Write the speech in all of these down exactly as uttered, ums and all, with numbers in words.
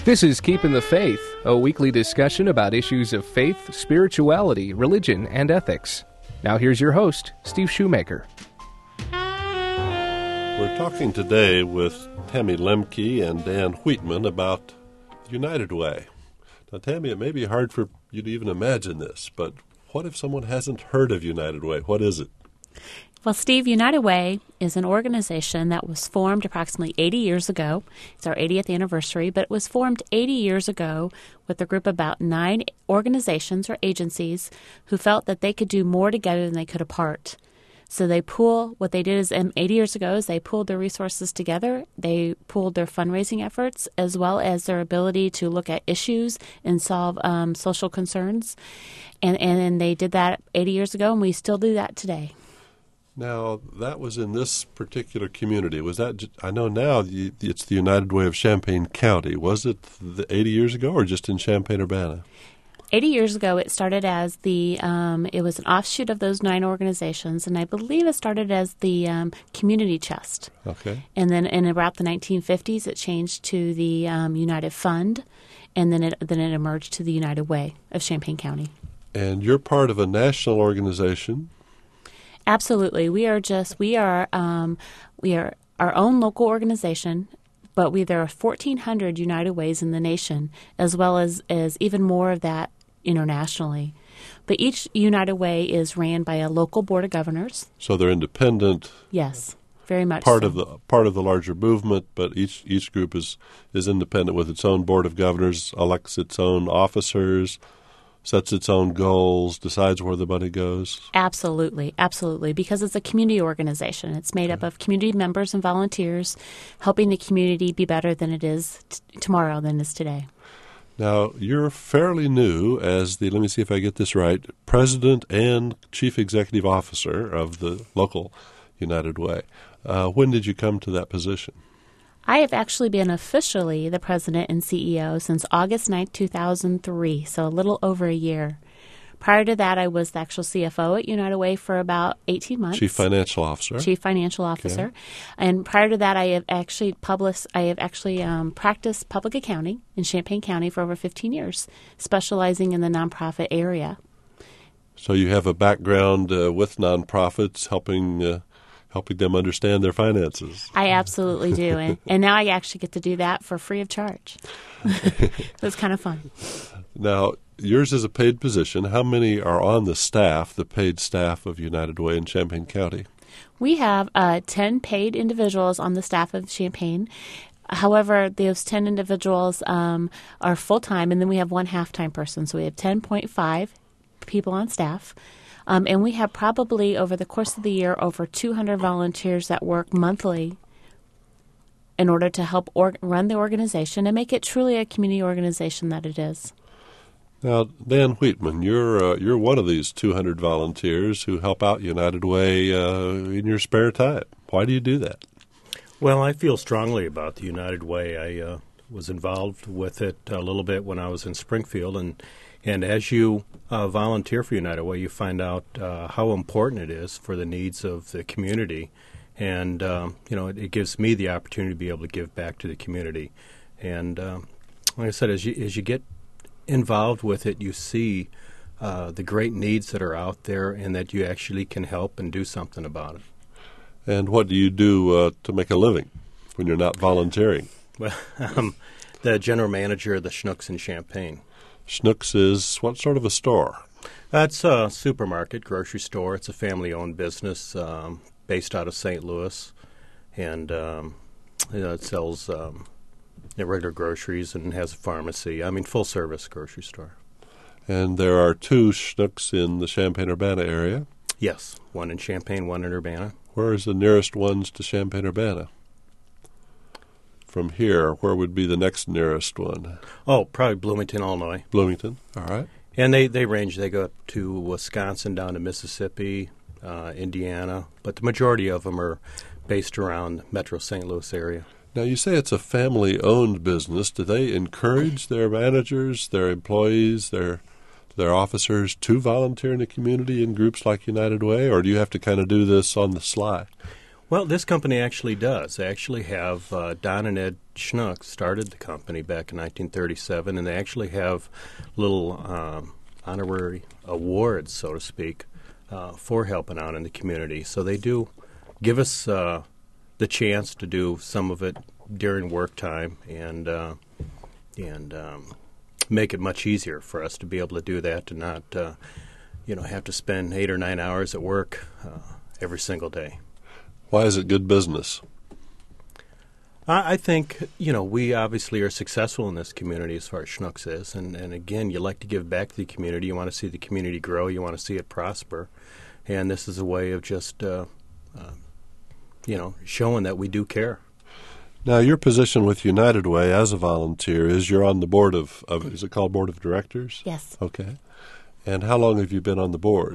This is Keeping the Faith, a weekly discussion about issues of faith, spirituality, religion, and ethics. Now here's your host, Steve Shoemaker. We're talking today with Tammy Lemke and Dan Wheatman about the United Way. Now, Tammy, it may be hard for you to even imagine this, but what if someone hasn't heard of United Way? What is it? Well, Steve, United Way is an organization that was formed approximately eighty years ago. It's our eightieth anniversary, but it was formed eighty years ago with a group of about nine organizations or agencies who felt that they could do more together than they could apart. So they pool, what they did is um, eighty years ago is they pooled their resources together. They pooled their fundraising efforts as well as their ability to look at issues and solve um, social concerns. And, and they did that eighty years ago, and we still do that today. Now, that was in this particular community. Was that? I know now it's the United Way of Champaign County. Was it the eighty years ago or just in Champaign-Urbana? eighty years ago, it started as the, um, it was an offshoot of those nine organizations, and I believe it started as the um, Community Chest. Okay. And then in about the nineteen fifties, it changed to the um, United Fund, and then it, then it emerged to the United Way of Champaign County. And you're part of a national organization. Absolutely. We are just, we are, um, we are our own local organization, but we, there are fourteen hundred United Ways in the nation, as well as, as even more of that internationally. But each United Way is ran by a local board of governors. So they're independent. Yes, very much part so. of the part of the larger movement, but each each group is, is independent with its own board of governors, elects its own officers, sets its own goals, decides where the money goes? Absolutely, absolutely, because it's a community organization. It's made up of community members and volunteers helping the community be better than it is t- tomorrow than it is today. Now, you're fairly new as the, let me see if I get this right, president and chief executive officer of the local United Way. Uh, when did you come to that position? I have actually been officially the president and C E O since August ninth, two thousand three, so a little over a year. Prior to that, I was the actual C F O at United Way for about eighteen months. Chief Financial Officer. Chief Financial Officer. Okay. And prior to that, I have actually published, I have actually um, practiced public accounting in Champaign County for over fifteen years, specializing in the nonprofit area. So you have a background uh, with nonprofits helping uh, helping them understand their finances. I absolutely do. and, and now I actually get to do that for free of charge. It's kind of fun. Now, yours is a paid position. How many are on the staff, the paid staff of United Way in Champaign County? We have uh, ten paid individuals on the staff of Champaign. However, those ten individuals um, are full-time, and then we have one half-time person. So we have ten point five people on staff. Um, and we have probably, over the course of the year, over two hundred volunteers that work monthly in order to help or- run the organization and make it truly a community organization that it is. Now, Dan Wheatman, you're uh, you're one of these two hundred volunteers who help out United Way uh, in your spare time. Why do you do that? Well, I feel strongly about the United Way. I uh, was involved with it a little bit when I was in Springfield, and and as you uh, volunteer for United Way, you find out uh, how important it is for the needs of the community, and um, you know it, it gives me the opportunity to be able to give back to the community. And um, like I said, as you as you get involved with it, you see uh, the great needs that are out there, and that you actually can help and do something about it. And what do you do uh, to make a living when you're not volunteering? Well, I'm the general manager of the Schnucks in Champaign. Schnucks is what sort of a store? It's a supermarket, grocery store. It's a family-owned business um, based out of Saint Louis, and um, you know, it sells um, regular groceries and has a pharmacy. I mean, full-service grocery store. And there are two Schnucks in the Champaign-Urbana area? Yes, one in Champaign, one in Urbana. Where is the nearest ones to Champaign-Urbana? From here, where would be the next nearest one? Oh, probably Bloomington, Illinois. Bloomington, all right. And they, they range, they go up to Wisconsin, down to Mississippi, uh, Indiana, but the majority of them are based around Metro Saint Louis area. Now, you say it's a family-owned business. Do they encourage their managers, their employees, their their officers to volunteer in the community in groups like United Way, or do you have to kind of do this on the sly? Well, this company actually does. They actually have uh, Don and Ed Schnuck started the company back in nineteen thirty-seven, and they actually have little um, honorary awards, so to speak, uh, for helping out in the community. So they do give us uh, the chance to do some of it during work time and uh, and um, make it much easier for us to be able to do that, to not uh, you know have to spend eight or nine hours at work uh, every single day. Why is it good business? I, I think, you know, we obviously are successful in this community as far as Schnucks is. And, and again, you like to give back to the community. You want to see the community grow. You want to see it prosper. And this is a way of just, uh, uh, you know, showing that we do care. Now, your position with United Way as a volunteer is you're on the board of, of is it called Board of Directors? Yes. Okay. And how long have you been on the board?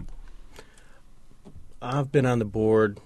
I've been on the board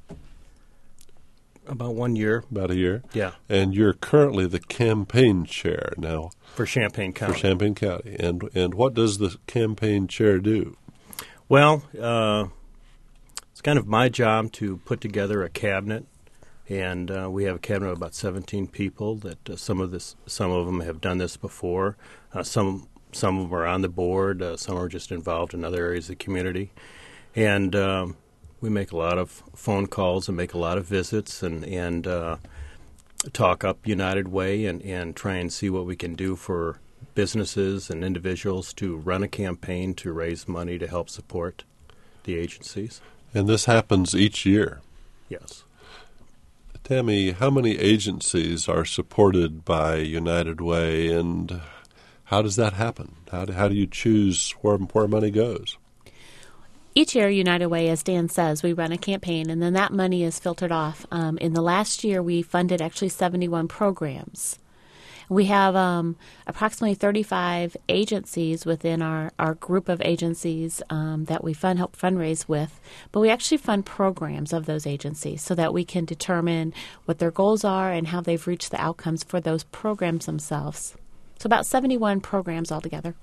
about one year. About a year? Yeah. And you're currently the campaign chair now. For Champaign County. For Champaign County. And and what does the campaign chair do? Well, uh, it's kind of my job to put together a cabinet, and uh, we have a cabinet of about seventeen people. That uh, some of this, some of them have done this before. Uh, some some of them are on the board. Uh, some are just involved in other areas of the community, and um, we make a lot of phone calls and make a lot of visits and and uh, talk up United Way and, and try and see what we can do for businesses and individuals to run a campaign to raise money to help support the agencies. And this happens each year? Yes. Tammy, how many agencies are supported by United Way, and how does that happen? How do, how do you choose where, where money goes? Each year, United Way, as Dan says, we run a campaign, and then that money is filtered off. Um, in the last year, we funded actually seventy-one programs. We have um, approximately thirty-five agencies within our, our group of agencies um, that we fund help fundraise with, but we actually fund programs of those agencies so that we can determine what their goals are and how they've reached the outcomes for those programs themselves. So about seventy-one programs altogether.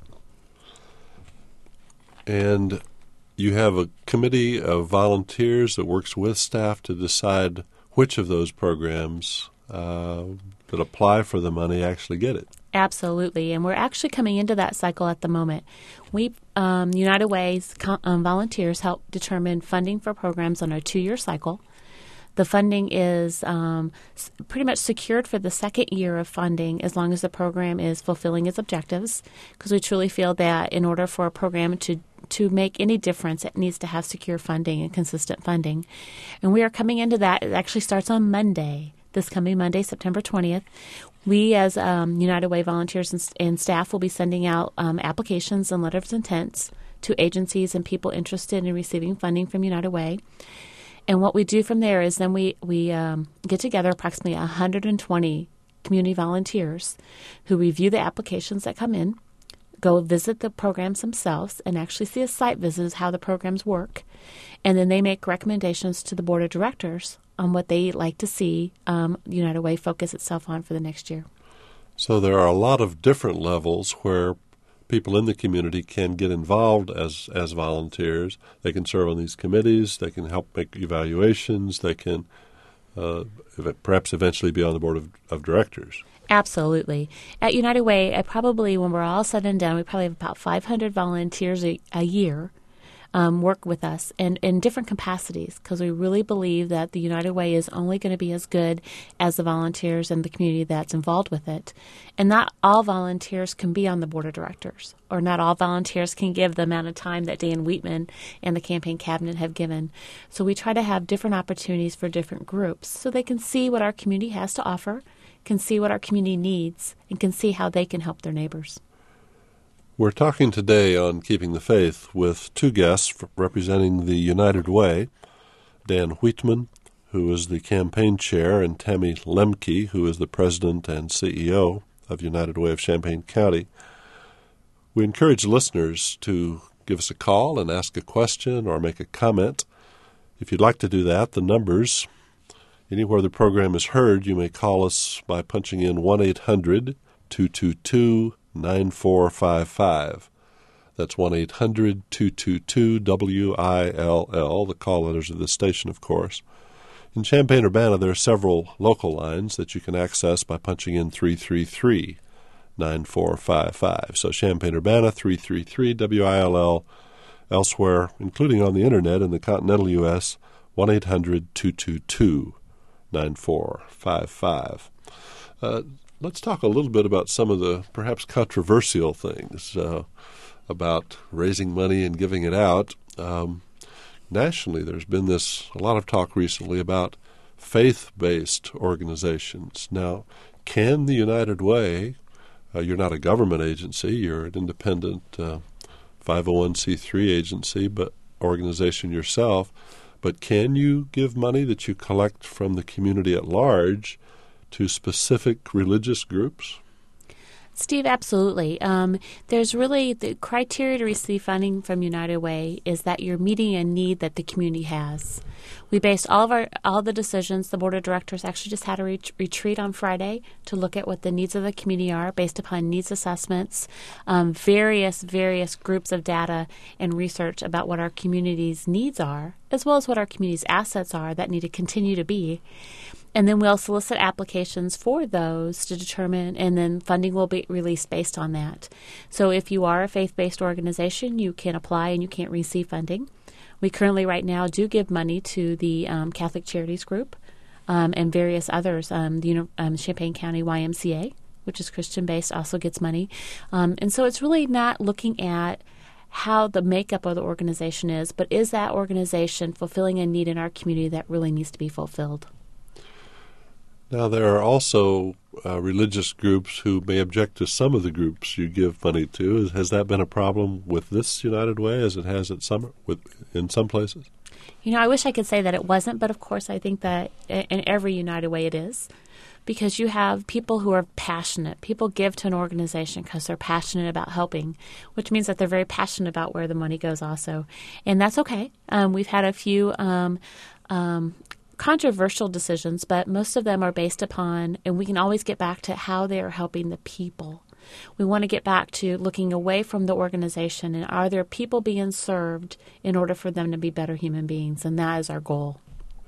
And you have a committee of volunteers that works with staff to decide which of those programs uh, that apply for the money actually get it. Absolutely, and we're actually coming into that cycle at the moment. We, um, United Way's co- um, volunteers help determine funding for programs on a two-year cycle. The funding is um, s- pretty much secured for the second year of funding as long as the program is fulfilling its objectives, because we truly feel that in order for a program to to make any difference, it needs to have secure funding and consistent funding. And we are coming into that. It actually starts on Monday, this coming Monday, September twentieth. We, as um, United Way volunteers and, and staff, will be sending out um, applications and letters of intent to agencies and people interested in receiving funding from United Way. And what we do from there is then we, we um, get together approximately one hundred twenty community volunteers who review the applications that come in, go visit the programs themselves, and actually see a site visit of how the programs work. And then they make recommendations to the board of directors on what they like to see um, United Way focus itself on for the next year. So there are a lot of different levels where people in the community can get involved as, as volunteers. They can serve on these committees. They can help make evaluations. They can uh, perhaps eventually be on the board of, of directors. Absolutely. At United Way, I probably, when we're all said and done, we probably have about five hundred volunteers a, a year um, work with us in, in different capacities, because we really believe that the United Way is only going to be as good as the volunteers and the community that's involved with it. And not all volunteers can be on the board of directors, or not all volunteers can give the amount of time that Dan Wheatman and the campaign cabinet have given. So we try to have different opportunities for different groups so they can see what our community has to offer, can see what our community needs, and can see how they can help their neighbors. We're talking today on Keeping the Faith with two guests representing the United Way, Dan Wheatman, who is the campaign chair, and Tammy Lemke, who is the president and C E O of United Way of Champaign County. We encourage listeners to give us a call and ask a question or make a comment. If you'd like to do that, the numbers, anywhere the program is heard, you may call us by punching in one eight hundred two two two nine four five five. That's one eight hundred two two two W I L L, the call letters of this station, of course. In Champaign-Urbana, there are several local lines that you can access by punching in three three three, nine four five five. So Champaign-Urbana, three three three, W I L L. Elsewhere, including on the Internet in the continental U S, one eight hundred two two two, nine four five five. Uh, let's talk a little bit about some of the perhaps controversial things uh, about raising money and giving it out. Um, nationally, there's been this a lot of talk recently about faith-based organizations. Now, can the United Way, uh, you're not a government agency, you're an independent uh, five oh one c three agency, but organization yourself, but can you give money that you collect from the community at large to specific religious groups? Steve, absolutely. Um, there's really the criteria to receive funding from United Way is that you're meeting a need that the community has. We based all of our all the decisions. The board of directors actually just had a ret- retreat on Friday to look at what the needs of the community are based upon needs assessments, um, various various groups of data and research about what our community's needs are, as well as what our community's assets are that need to continue to be. And then we'll solicit applications for those to determine, and then funding will be released based on that. So if you are a faith-based organization, you can apply and you can't receive funding. We currently right now do give money to the um, Catholic Charities Group um, and various others. Um, the um, Champaign County Y M C A, which is Christian-based, also gets money. Um, and so it's really not looking at how the makeup of the organization is, but is that organization fulfilling a need in our community that really needs to be fulfilled? Now, there are also uh, religious groups who may object to some of the groups you give money to. Has that been a problem with this United Way as it has at some, with, in some places? You know, I wish I could say that it wasn't, but of course I think that in every United Way it is. Because you have people who are passionate. People give to an organization because they're passionate about helping, which means that they're very passionate about where the money goes also. And that's okay. Um, we've had a few um, um, controversial decisions, but most of them are based upon, and we can always get back to how they are helping the people. We want to get back to looking away from the organization and are there people being served in order for them to be better human beings, and that is our goal.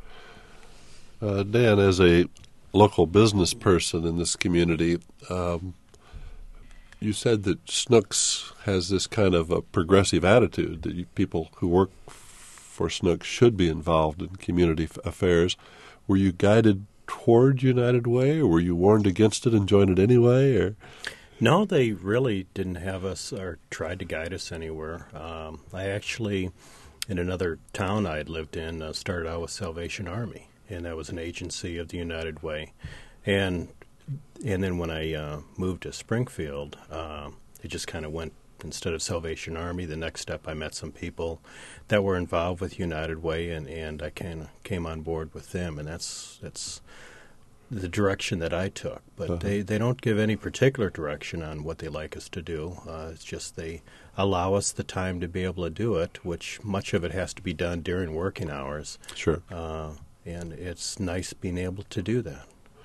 Uh, Dan, as a local business person in this community, um, you said that Snooks has this kind of a progressive attitude that you, people who work for Snooks should be involved in community f- affairs. Were you guided toward United Way, or were you warned against it and joined it anyway? Or no, they really didn't have us or tried to guide us anywhere. Um, I actually, in another town I had lived in, uh, started out with Salvation Army, and that was an agency of the United Way. And and then when I uh, moved to Springfield, uh, it just kind of went. Instead of Salvation Army, the next step I met some people that were involved with United Way, and, and I kind of came on board with them, and that's that's the direction that I took. But uh-huh. they, they don't give any particular direction on what they like us to do. Uh, it's just they allow us the time to be able to do it, which much of it has to be done during working hours. Sure. Uh, and it's nice being able to do that.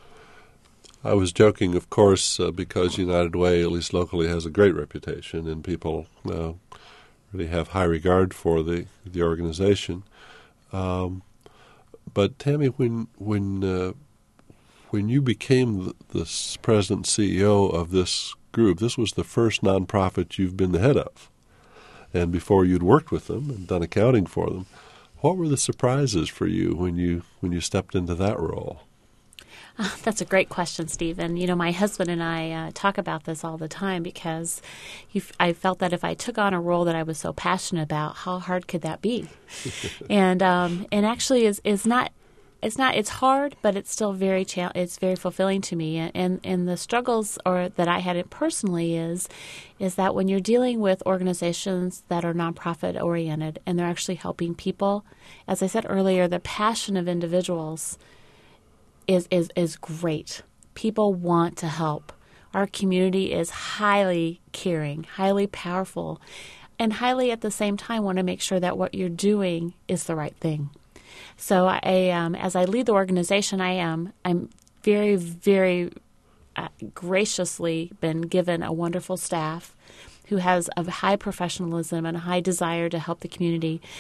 I was joking, of course, uh, because United Way, at least locally, has a great reputation, and people uh, really have high regard for the the organization. Um, but Tammy, when when uh, when you became the, the president and C E O of this group, this was the first nonprofit you've been the head of, and before you'd worked with them and done accounting for them. What were the surprises for you when you when you stepped into that role? Uh, that's a great question, Steve. And, you know, my husband and I uh, talk about this all the time because he f- I felt that if I took on a role that I was so passionate about, how hard could that be? and um, and actually, is is not it's not it's hard, but it's still very cha- it's very fulfilling to me. And, and and the struggles or that I had it personally is is that when you're dealing with organizations that are nonprofit oriented and they're actually helping people, as I said earlier, the passion of individuals is, is, is great. People want to help. Our community is highly caring, highly powerful, and highly at the same time want to make sure that what you're doing is the right thing. So I, um, as I lead the organization, I am I'm very, very uh, graciously been given a wonderful staff who has a high professionalism and a high desire to help the community.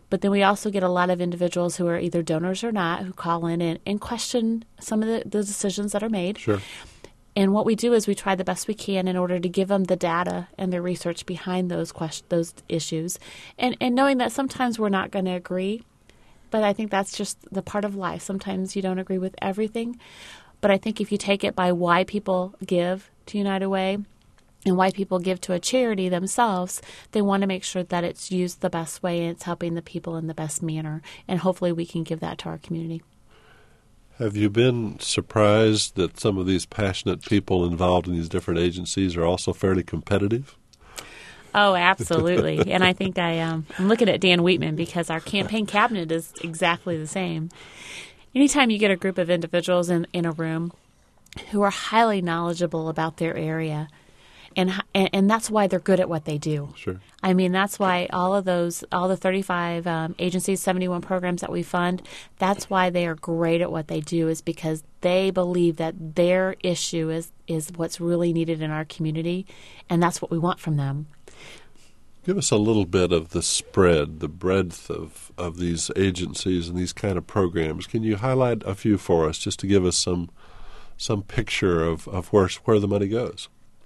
But then we also get a lot of individuals who are either donors or not who call in and, and question some of the, the decisions that are made. Sure. And what we do is we try the best we can in order to give them the data and the research behind those question, those issues, and and knowing that sometimes we're not going to agree, but I think that's just the part of life. Sometimes you don't agree with everything, but I think if you take it by why people give to United Way and why people give to a charity themselves, they want to make sure that it's used the best way and it's helping the people in the best manner, and hopefully we can give that to our community. Have you been surprised that some of these passionate people involved in these different agencies are also fairly competitive? Oh, absolutely. And I think I, um, I'm looking at Dan Wheatman because our campaign cabinet is exactly the same. Anytime you get a group of individuals in, in a room who are highly knowledgeable about their area, and, and and that's why they're good at what they do. Sure. I mean, that's why all of those, all the thirty-five um, agencies, seventy-one programs that we fund, that's why they are great at what they do, is because they believe that their issue is, is what's really needed in our community, and that's what we want from them. Give us a little bit of the spread, the breadth of, of these agencies and these kind of programs. Can you highlight a few for us just to give us some some picture of, of where where the money goes?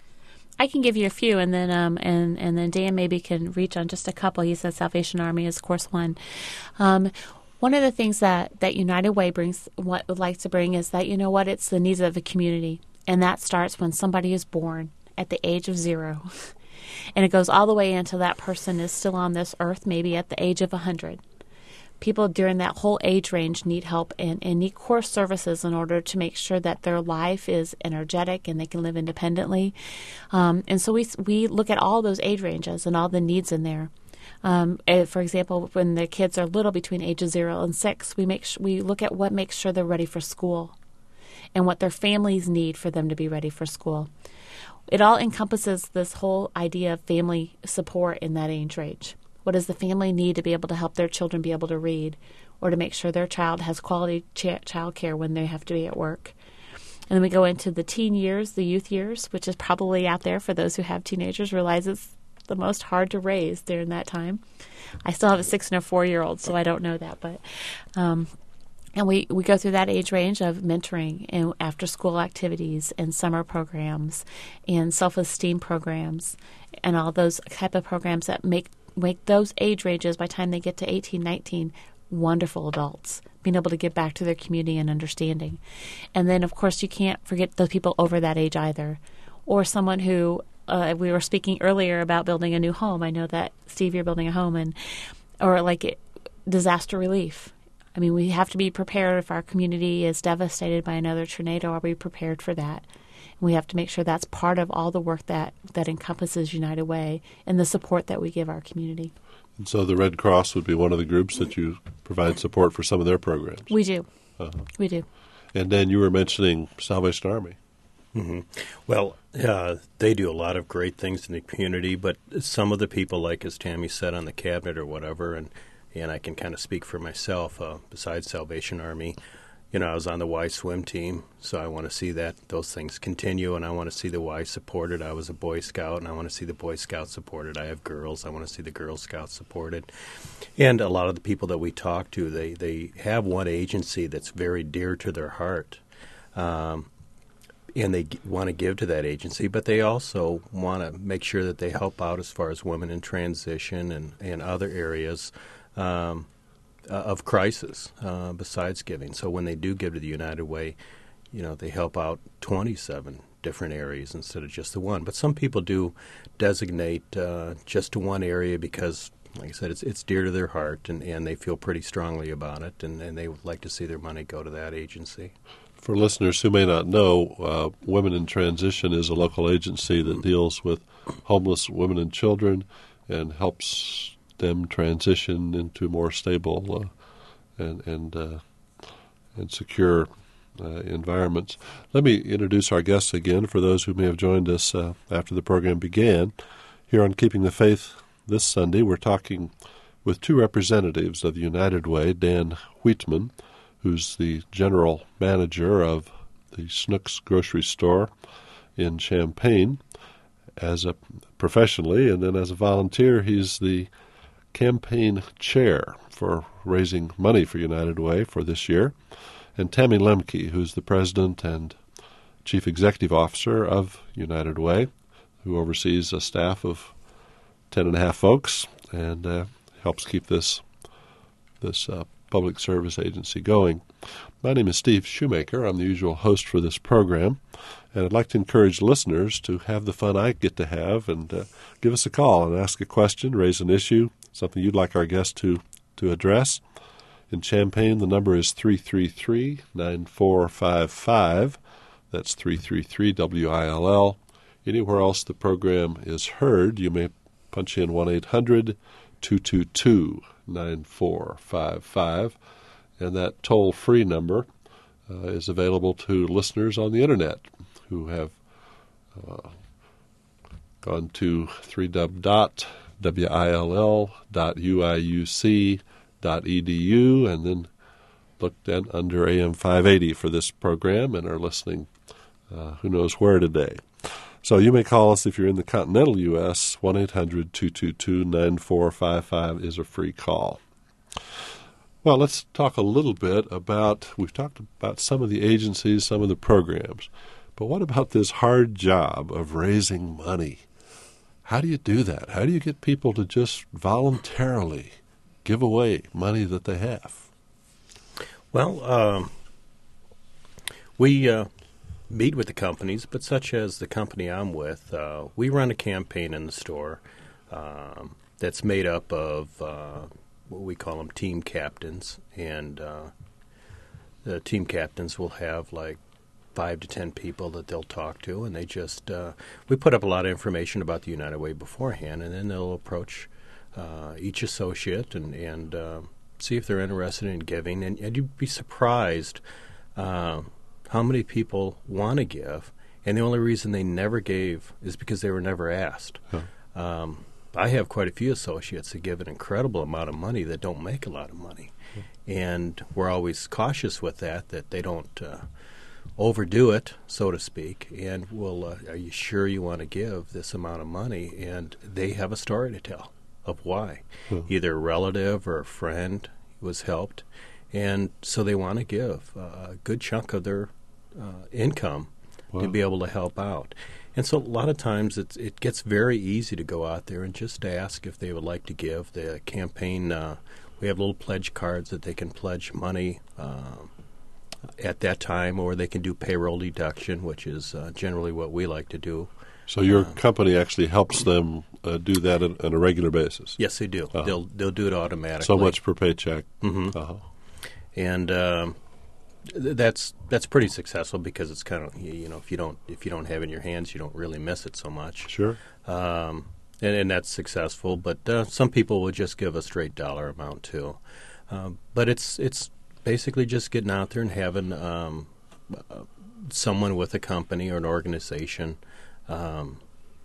I can give you a few, and then um, and and then Dan maybe can reach on just a couple. He said Salvation Army is, of course, one. Um, one of the things that, that United Way brings, what would like to bring, is that, you know what, it's the needs of the community, and that starts when somebody is born at the age of zero, and it goes all the way until that person is still on this earth, maybe at the age of a hundred. People during that whole age range need help and, and need core services in order to make sure that their life is energetic and they can live independently. Um, and so we we look at all those age ranges and all the needs in there. Um, for example, when the kids are little, between ages zero and six, we make sh- we look at what makes sure they're ready for school and what their families need for them to be ready for school. It all encompasses this whole idea of family support in that age range. What does the family need to be able to help their children be able to read, or to make sure their child has quality ch- child care when they have to be at work? And then we go into the teen years, the youth years, which is probably out there for those who have teenagers, realize it's the most hard to raise during that time. I still have a six and a four-year-old, so I don't know that. But um, and we, we go through that age range of mentoring and after-school activities and summer programs and self-esteem programs and all those type of programs that make make those age ranges, by the time they get to eighteen, nineteen, wonderful adults, being able to give back to their community and understanding. And then, of course, you can't forget the people over that age either, or someone who, uh, we were speaking earlier about building a new home. I know that, Steve, you're building a home, and or like it, disaster relief. I mean, we have to be prepared if our community is devastated by another tornado. Are we prepared for that? We have to make sure that's part of all the work that, that encompasses United Way and the support that we give our community. And so the Red Cross would be one of the groups that you provide support for some of their programs. We do. Uh-huh. We do. And then you were mentioning Salvation Army. Mm-hmm. Well, uh, they do a lot of great things in the community, but some of the people, like as Tammy said, on the cabinet or whatever, and, and I can kind of speak for myself, uh, besides Salvation Army, you know, I was on the Y swim team, so I want to see that those things continue, and I want to see the Y supported. I was a Boy Scout, and I want to see the Boy Scouts supported. I have girls. I want to see the Girl Scouts supported. And a lot of the people that we talk to, they, they have one agency that's very dear to their heart, um, and they g- want to give to that agency, but they also want to make sure that they help out as far as women in transition and, and other areas um Uh, of crisis uh, besides giving. So when they do give to the United Way, you know, they help out twenty-seven different areas instead of just the one. But some people do designate uh, just to one area because, like I said, it's it's dear to their heart, and, and they feel pretty strongly about it, and, and they would like to see their money go to that agency. For listeners who may not know, uh, Women in Transition is a local agency that deals with homeless women and children and helps them transition into more stable uh, and and uh, and secure uh, environments. Let me introduce our guests again for those who may have joined us uh, after the program began. Here on Keeping the Faith this Sunday, we're talking with two representatives of the United Way, Dan Wheatman, who's the general manager of the Schnucks grocery store in Champaign, as a professionally, and then as a volunteer, he's the campaign chair for raising money for United Way for this year, and Tammy Lemke, who's the president and chief executive officer of United Way, who oversees a staff of ten and a half folks and uh, helps keep this this uh, public service agency going. My name is Steve Shoemaker. I'm the usual host for this program, and I'd like to encourage listeners to have the fun I get to have and uh, give us a call and ask a question, raise an issue, something you'd like our guest to, to address. In Champaign, the number is three three three, nine four five five. That's three three three W I L L. Anywhere else the program is heard, you may punch in one eight hundred, two two two, nine four five five. And that toll-free number uh, is available to listeners on the Internet who have uh, gone to w w w dot will dot u i u c dot e d u and then looked at under A M five eighty for this program and are listening uh, who knows where today. So you may call us if you're in the continental U S one eight hundred, two two two, nine four five five is a free call. Well, let's talk a little bit about, we've talked about some of the agencies, some of the programs, but what about this hard job of raising money? How do you do that? How do you get people to just voluntarily give away money that they have? Well, um, we uh, meet with the companies, but such as the company I'm with, uh, we run a campaign in the store um, that's made up of uh, what we call them team captains, and uh, the team captains will have like five to ten people that they'll talk to, and they just uh, we put up a lot of information about the United Way beforehand, and then they'll approach uh, each associate and and uh, see if they're interested in giving, and, and you'd be surprised uh, how many people want to give, and the only reason they never gave is because they were never asked. Huh. Um, I have quite a few associates that give an incredible amount of money that don't make a lot of money. And we're always cautious with that, that they don't uh, overdo it, so to speak. And, well, uh, are you sure you want to give this amount of money? And they have a story to tell of why. Hmm. Either a relative or a friend was helped. And so they want to give a good chunk of their uh, income wow. to be able to help out. And so a lot of times it's, it gets very easy to go out there and just ask if they would like to give. The campaign, uh, we have little pledge cards that they can pledge money uh, at that time, or they can do payroll deduction, which is uh, generally what we like to do. So your uh, company actually helps them uh, do that on, on a regular basis? Yes, they do. Uh-huh. They'll they'll do it automatically. So much per paycheck. Mm-hmm. Uh-huh. And um, That's that's pretty successful because it's kind of, you know, if you don't if you don't have it in your hands, you don't really miss it so much. Sure. Um, and, and that's successful, but uh, some people will just give a straight dollar amount too. Um, but it's it's basically just getting out there and having um, uh, someone with a company or an organization um,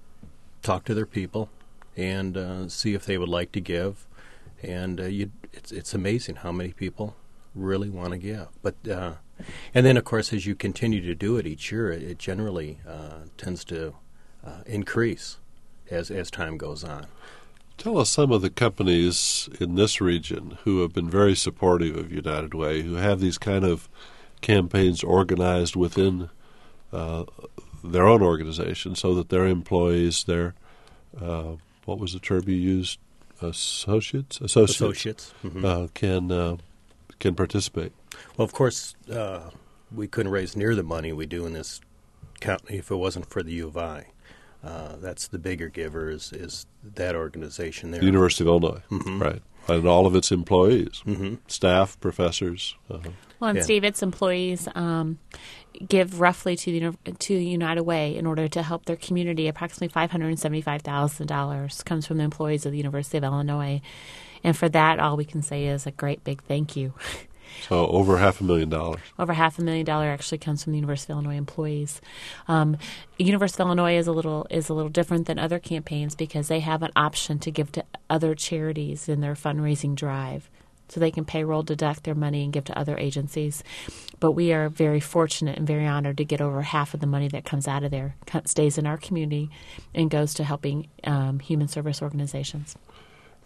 talk to their people and uh, see if they would like to give. And uh, you, it's it's amazing how many people really want to give. But uh, and then, of course, as you continue to do it each year, it, it generally uh, tends to uh, increase as as time goes on. Tell us some of the companies in this region who have been very supportive of United Way, who have these kind of campaigns organized within uh, their own organization so that their employees, their, uh, what was the term you used, associates? Associates, Associates. Mm-hmm. uh, can uh, can participate. Well, of course, uh, we couldn't raise near the money we do in this county if it wasn't for the U of I. Uh, that's the bigger giver is, is that organization there. The University of Illinois, mm-hmm. right. And all of its employees, mm-hmm. staff, professors. Uh-huh. Well, and yeah. Steve, its employees um, give roughly to the to United Way in order to help their community. Approximately five hundred seventy-five thousand dollars comes from the employees of the University of Illinois. And for that, all we can say is a great big thank you. So over half a million dollars. Over half a million dollars actually comes from the University of Illinois employees. Um, University of Illinois is a little is a little different than other campaigns because they have an option to give to other charities in their fundraising drive. So they can payroll deduct their money and give to other agencies. But we are very fortunate and very honored to get over half of the money that comes out of there, stays in our community, and goes to helping um, human service organizations.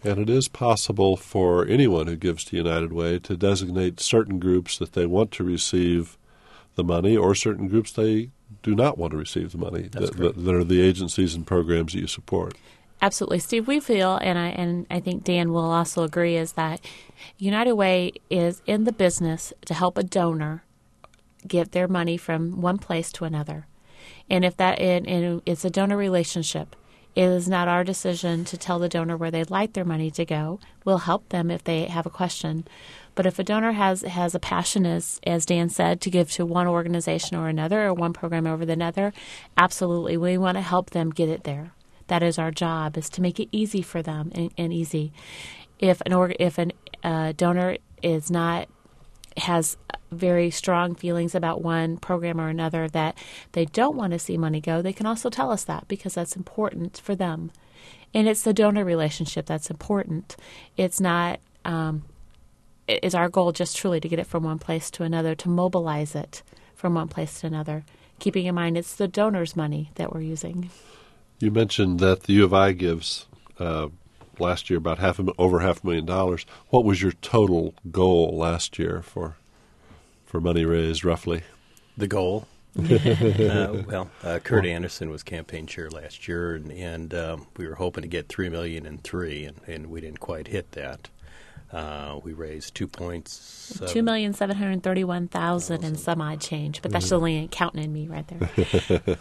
And it is possible for anyone who gives to United Way to designate certain groups that they want to receive the money, or certain groups they do not want to receive the money, that, that, that are the agencies and programs that you support. Absolutely, Steve. We feel, and I and I think Dan will also agree, is that United Way is in the business to help a donor get their money from one place to another. And if that and, and it's a donor relationship, it is not our decision to tell the donor where they'd like their money to go. We'll help them if they have a question. But if a donor has has a passion, as as Dan said, to give to one organization or another, or one program over the other, absolutely, we want to help them get it there. That is our job, is to make it easy for them and, and easy. If an org, if a uh, donor is not has very strong feelings about one program or another, that they don't want to see money go, they can also tell us that, because that's important for them. And it's the donor relationship that's important. It's not. Um, is our goal just truly to get it from one place to another, to mobilize it from one place to another, keeping in mind it's the donor's money that we're using. You mentioned that the U of I gives uh, last year about half a, over half a million dollars. What was your total goal last year for for money raised, roughly? The goal? uh, well, uh, Kurt Anderson was campaign chair last year, and, and um, we were hoping to get three million and three, and, and we didn't quite hit that. Uh, we raised two points. Two million seven hundred thirty-one thousand and some odd change, but that's mm-hmm. only counting in me right there.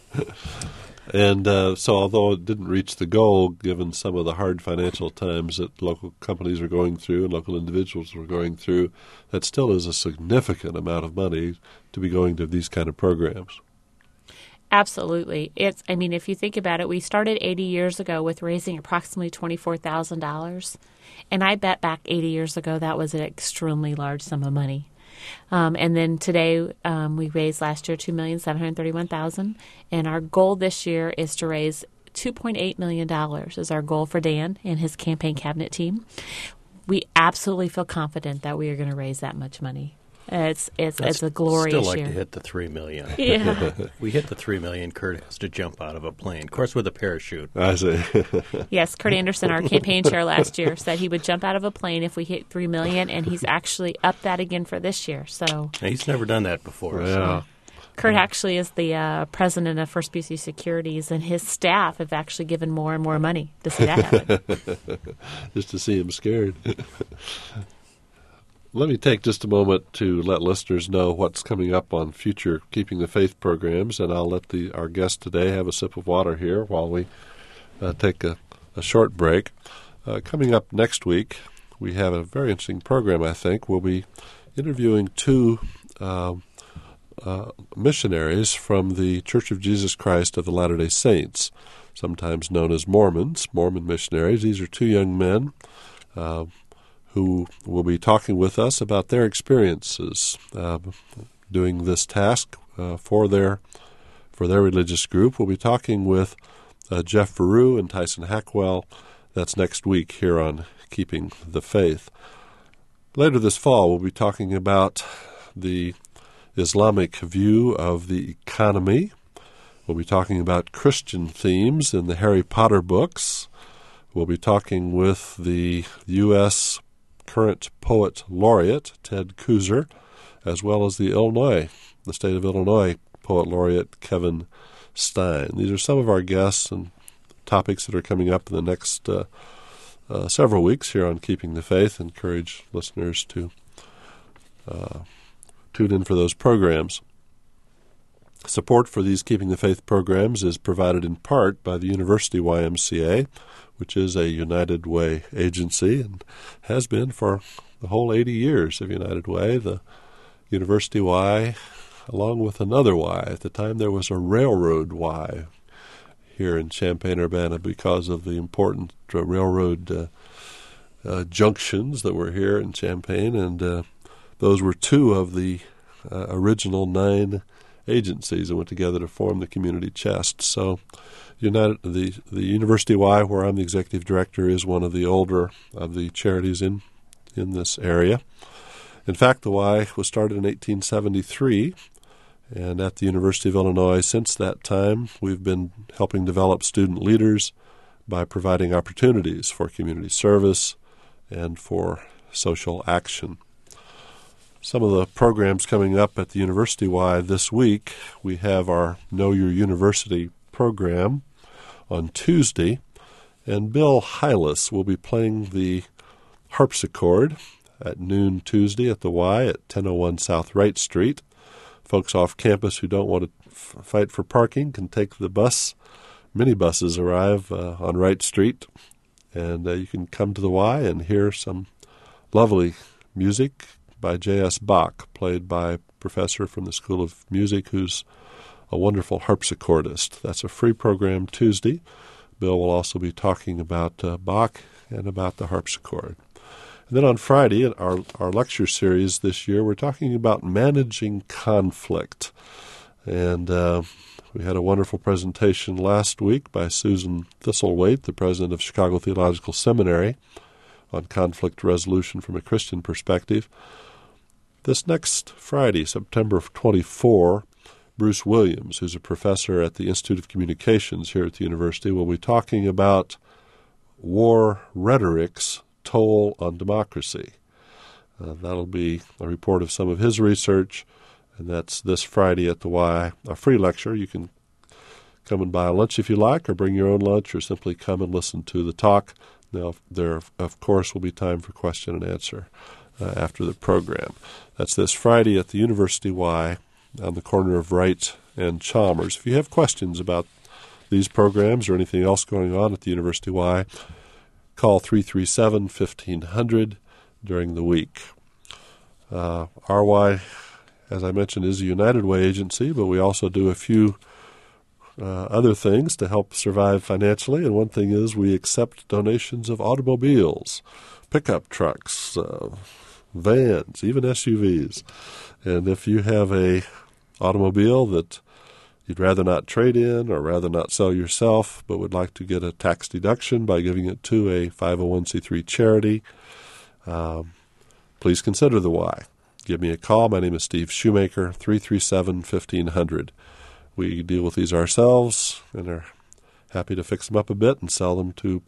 And uh, so, although it didn't reach the goal, given some of the hard financial times that local companies are going through and local individuals are going through, that still is a significant amount of money to be going to these kind of programs. Absolutely. It's. I mean, if you think about it, we started eighty years ago with raising approximately twenty-four thousand dollars. And I bet back eighty years ago that was an extremely large sum of money. Um, and then today um, we raised last year two million seven hundred thirty-one thousand dollars. And our goal this year is to raise two point eight million dollars is our goal for Dan and his campaign cabinet team. We absolutely feel confident that we are going to raise that much money. It's it's I'd it's a glorious still like year. to hit the three million. Yeah, we hit the three million. Kurt has to jump out of a plane, of course, with a parachute. I see. Yes, Kurt Anderson, our campaign chair last year, said he would jump out of a plane if we hit three million, and he's actually upped that again for this year. So now, he's never done that before. Yeah. So. Kurt actually is the uh, president of First B C Securities, and his staff have actually given more and more money to see that happen. Just to see him scared. Let me take just a moment to let listeners know what's coming up on future Keeping the Faith programs, and I'll let the our guest today have a sip of water here while we uh, take a, a short break. Uh, coming up next week, we have a very interesting program, I think. We'll be interviewing two uh, uh, missionaries from the Church of Jesus Christ of the Latter-day Saints, sometimes known as Mormons, Mormon missionaries. These are two young men uh, who will be talking with us about their experiences uh, doing this task uh, for their for their religious group. We'll be talking with uh, Jeff Verrew and Tyson Hackwell. That's next week here on Keeping the Faith. Later this fall, we'll be talking about the Islamic view of the economy. We'll be talking about Christian themes in the Harry Potter books. We'll be talking with the U S current poet laureate, Ted Kooser, as well as the Illinois, the state of Illinois poet laureate, Kevin Stein. These are some of our guests and topics that are coming up in the next uh, uh, several weeks here on Keeping the Faith. Encourage listeners to uh, tune in for those programs. Support for these Keeping the Faith programs is provided in part by the University Y M C A, which is a United Way agency and has been for the whole eighty years of United Way. The University Y, along with another Y. At the time, there was a Railroad Y here in Champaign-Urbana because of the important uh, railroad uh, uh, junctions that were here in Champaign, and uh, those were two of the uh, original nine agencies that went together to form the community chest. So United, the, the University Y, where I'm the executive director, is one of the older of the charities in, in this area. In fact, the Y was started in eighteen seventy-three, and at the University of Illinois since that time, we've been helping develop student leaders, by providing opportunities for community service and for social action. Some of the programs coming up at the University Y this week, we have our Know Your University program on Tuesday, and Bill Hylas will be playing the harpsichord at noon Tuesday at the Y at ten oh one South Wright Street. Folks off campus who don't want to f- fight for parking can take the bus. Many buses arrive uh, on Wright Street, and uh, you can come to the Y and hear some lovely music by J S. Bach, played by a professor from the School of Music who's a wonderful harpsichordist. That's a free program Tuesday. Bill will also be talking about uh, Bach and about the harpsichord. And then on Friday, in our, our lecture series this year, we're talking about managing conflict. And uh, we had a wonderful presentation last week by Susan Thistlethwaite, the president of Chicago Theological Seminary, on conflict resolution from a Christian perspective. This next Friday, September twenty-fourth, Bruce Williams, who's a professor at the Institute of Communications here at the university, will be talking about war rhetoric's toll on democracy. Uh, that'll be a report of some of his research, and that's this Friday at the Y, a free lecture. You can come and buy a lunch if you like, or bring your own lunch, or simply come and listen to the talk. Now, there, of course, will be time for question and answer uh, after the program. That's this Friday at the University Y on the corner of Wright and Chalmers. If you have questions about these programs or anything else going on at the University Y, call three three seven, fifteen hundred during the week. Uh, R Y, as I mentioned, is a United Way agency, but we also do a few uh, other things to help survive financially, and one thing is we accept donations of automobiles, pickup trucks, uh, vans, even S U Vs. And if you have a automobile that you'd rather not trade in or rather not sell yourself, but would like to get a tax deduction by giving it to a five oh one c three charity, um, please consider the Y. Give me a call. My name is Steve Shoemaker, three three seven, fifteen hundred. We deal with these ourselves and are happy to fix them up a bit and sell them to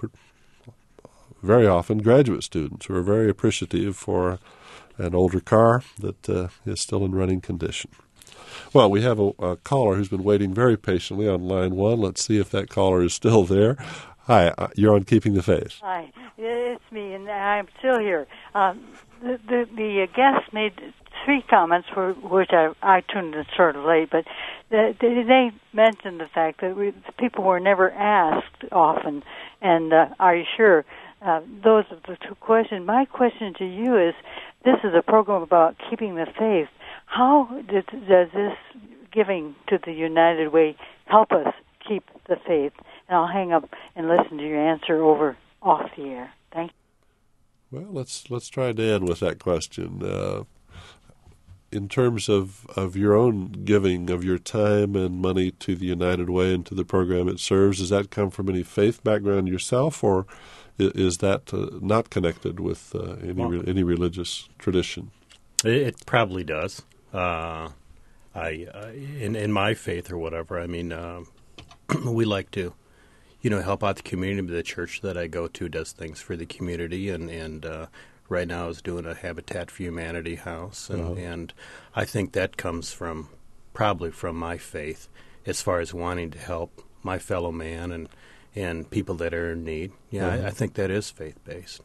very often graduate students who are very appreciative for an older car that uh, is still in running condition. Well, we have a, a caller who's been waiting very patiently on line one. Let's see if that caller is still there. Hi, uh, you're on Keeping the Faith. Hi, it's me, and I'm still here. Um, the the, the guest made three comments, for which I, I tuned in sort of late, but the, they, they mentioned the fact that we, people were never asked often, and uh, are you sure? Uh, those are the two questions. My question to you is, this is a program about keeping the faith. How did, does this giving to the United Way help us keep the faith? And I'll hang up and listen to your answer over off the air. Thank you. Well, let's let's try Dan with that question. Uh, in terms of, of your own giving of your time and money to the United Way and to the program it serves, does that come from any faith background yourself, or is that uh, not connected with uh, any well, re- any religious tradition? It probably does. Uh, I uh, in in my faith or whatever. I mean, uh, we like to, you know, help out the community. The church that I go to does things for the community, and and uh, right now is doing a Habitat for Humanity house, and, uh-huh. and I think that comes from probably from my faith, as far as wanting to help my fellow man and and people that are in need. Yeah, uh-huh. I, I think that is faith based.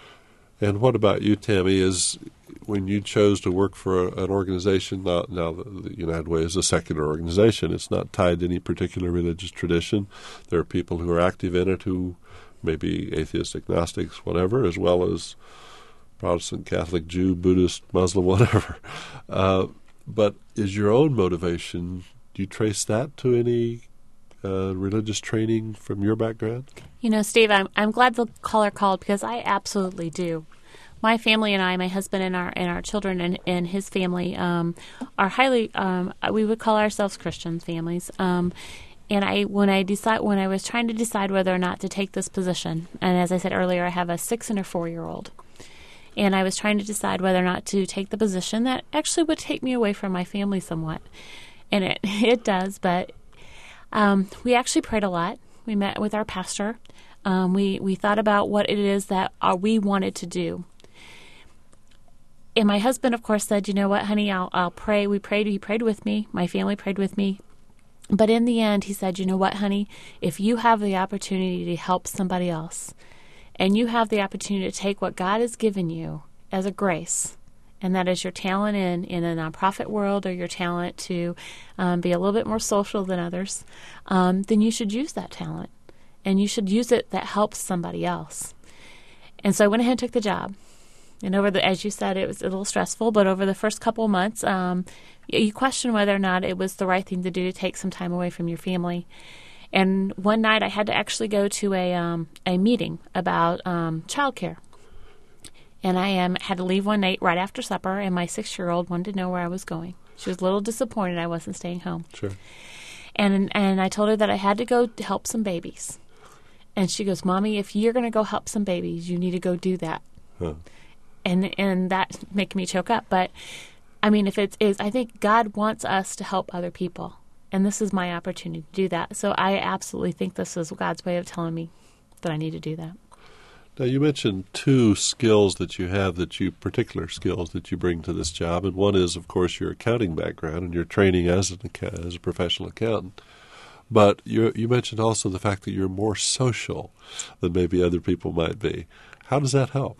And what about you, Tammy? Is when you chose to work for a, an organization, now, now the, the United Way is a secular organization. It's not tied to any particular religious tradition. There are people who are active in it who may be atheists, agnostics, whatever, as well as Protestant, Catholic, Jew, Buddhist, Muslim, whatever. Uh, but is your own motivation, do you trace that to any uh, religious training from your background? You know, Steve, I'm I'm glad the caller called, because I absolutely do. My family and I, my husband and our and our children and, and his family, um, are highly. Um, we would call ourselves Christian families. Um, and I, when I decide, when I was trying to decide whether or not to take this position, and as I said earlier, I have a six and a four year old, and I was trying to decide whether or not to take the position that actually would take me away from my family somewhat, and it it does. But um, we actually prayed a lot. We met with our pastor. Um, we, we thought about what it is that uh, we wanted to do. And my husband, of course, said, you know what, honey, I'll, I'll pray. We prayed. He prayed with me. My family prayed with me. But in the end, he said, you know what, honey, if you have the opportunity to help somebody else, and you have the opportunity to take what God has given you as a grace, and that is your talent in, in a nonprofit world, or your talent to um, be a little bit more social than others, um, then you should use that talent. And you should use it that helps somebody else. And so I went ahead and took the job. And over the, as you said, it was a little stressful, but over the first couple of months, um, you, you question whether or not it was the right thing to do to take some time away from your family. And one night I had to actually go to a um, a meeting about um, childcare. And I um, had to leave one night right after supper, and my six-year-old wanted to know where I was going. She was a little disappointed I wasn't staying home. Sure. And and I told her that I had to go to help some babies. And she goes, Mommy, if you're going to go help some babies, you need to go do that. Huh. And and that made me choke up. But, I mean, if it's, is, I think God wants us to help other people. And this is my opportunity to do that. So I absolutely think this is God's way of telling me that I need to do that. Now, you mentioned two skills that you have, that you particular skills that you bring to this job, and one is, of course, your accounting background and your training as an as a professional accountant. But you you mentioned also the fact that you're more social than maybe other people might be. How does that help?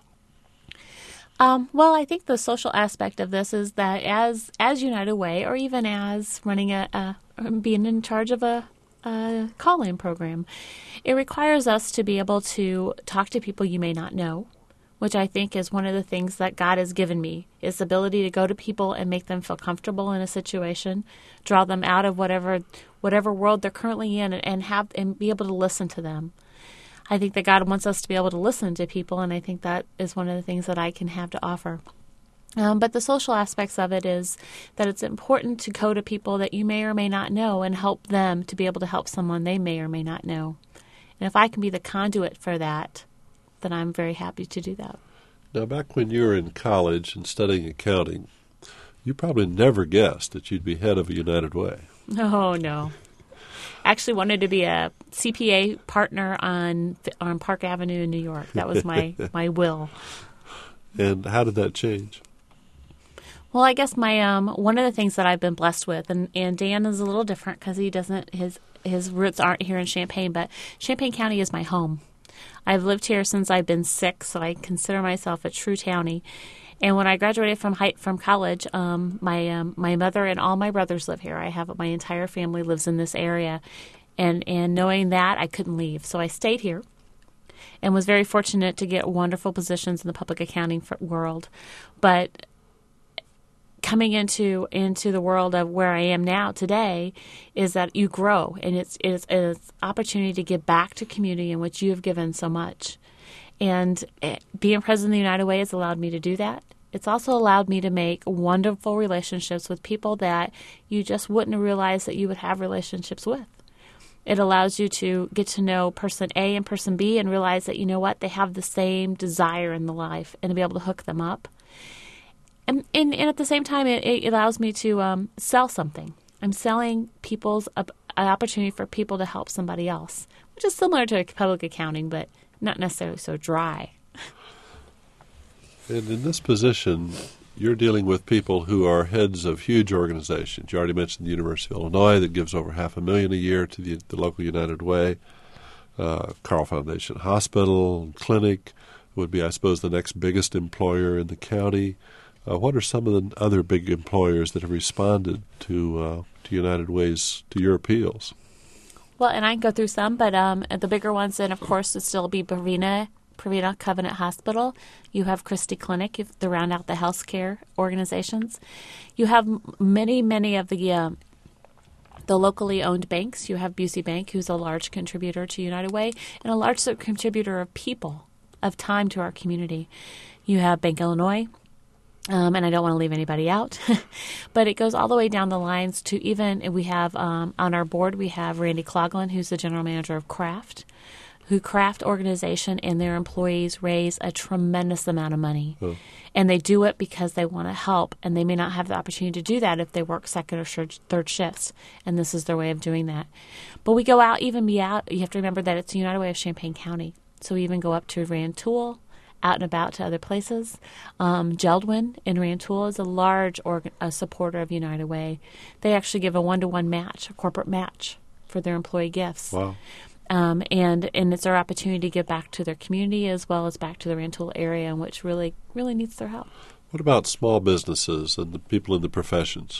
Um, well, I think the social aspect of this is that as as United Way, or even as running a, a being in charge of a, a call-in program, it requires us to be able to talk to people you may not know, which I think is one of the things that God has given me, is the ability to go to people and make them feel comfortable in a situation, draw them out of whatever whatever world they're currently in, and, and have and be able to listen to them. I think that God wants us to be able to listen to people, and I think that is one of the things that I can have to offer. Um, but the social aspects of it is that it's important to go to people that you may or may not know and help them to be able to help someone they may or may not know. And if I can be the conduit for that, then I'm very happy to do that. Now, back when you were in college and studying accounting, you probably never guessed that you'd be head of a United Way. Oh, no. Actually wanted to be a C P A partner on on Park Avenue in New York. That was my, my will. And how did that change? Well, I guess my um one of the things that I've been blessed with, and, and Dan is a little different because he doesn't his his roots aren't here in Champaign, but Champaign County is my home. I've lived here since I've been six, so I consider myself a true townie. And when I graduated from high, from college, um, my um, my mother and all my brothers live here. I have my entire family lives in this area, and and knowing that, I couldn't leave, so I stayed here, and was very fortunate to get wonderful positions in the public accounting world. But coming into into the world of where I am now today is that you grow, and it's it's an opportunity to give back to community in which you have given so much. And being president of the United Way has allowed me to do that. It's also allowed me to make wonderful relationships with people that you just wouldn't realize that you would have relationships with. It allows you to get to know person A and person B and realize that, you know what, they have the same desire in the life, and to be able to hook them up. And, and, and at the same time, it, it allows me to um, sell something. I'm selling people's uh, an opportunity for people to help somebody else, which is similar to public accounting, but not necessarily so dry. And in this position, you're dealing with people who are heads of huge organizations. You already mentioned the University of Illinois that gives over half a million a year to the, the local United Way. Uh, Carle Foundation Hospital, Clinic would be, I suppose, the next biggest employer in the county. Uh, what are some of the other big employers that have responded to uh, to United Way's, to your appeals? Well, and I can go through some, but um, the bigger ones then, of course, would still be Prevena, Prevena Covenant Hospital. You have Christie Clinic, if to round out the healthcare organizations. You have many, many of the uh, the locally owned banks. You have Busey Bank, who's a large contributor to United Way, and a large contributor of people, of time to our community. You have Bank Illinois. Um, and I don't want to leave anybody out, but it goes all the way down the lines to even we have um, on our board, we have Randy Cloughlin, who's the general manager of Kraft, who craft organization, and their employees raise a tremendous amount of money. Oh. And they do it because they want to help, and they may not have the opportunity to do that if they work second or third shifts, and this is their way of doing that. But we go out, even be out, you have to remember that it's the United Way of Champaign County. So we even go up to Rantoul, out and about to other places. Um, Geldwin in Rantoul is a large organ, a supporter of United Way. They actually give a one-to-one match, a corporate match for their employee gifts. Wow. Um, and, and it's our opportunity to give back to their community as well as back to the Rantoul area, which really, really needs their help. What about small businesses and the people in the professions?